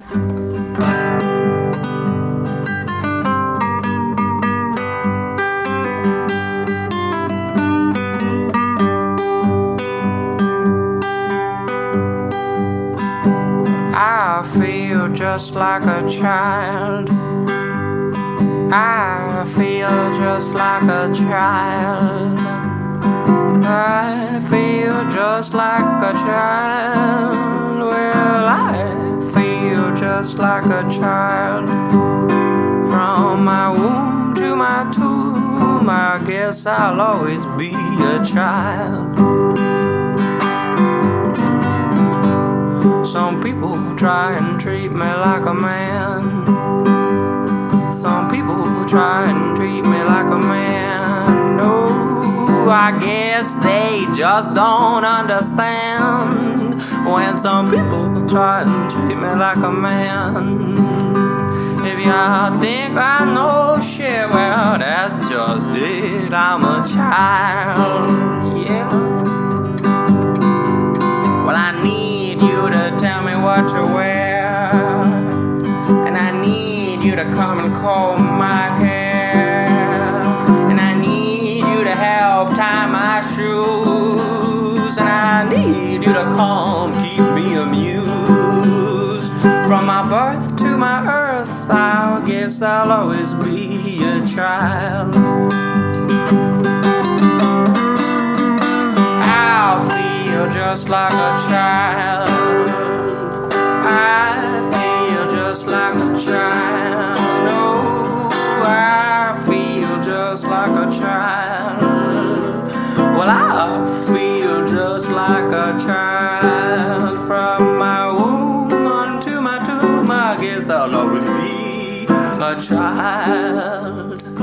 I feel just like a child. I feel just like a child. I feel just like a child. Well, I feel just like a child. From my womb to my tomb, I guess I'll always be a child. Some people try and treat me like a man. Some people try and treat me like a man. Oh, I guess they just don't understand when some people try and treat me like a man. If y'all think I know shit, well, that's just it. I'm a child, yeah. Well, I need you to tell me what to wear, and I need you to come and comb my hair, and I need you to help tie my shoes, and I need you to come keep me amused. From my birth to my earth, I guess I'll always be a child. I'll feel just like a child. I feel just like a child. Oh, I feel just like a child. Well, I feel just like a child. From my womb unto my tomb, I guess I'll always be a child.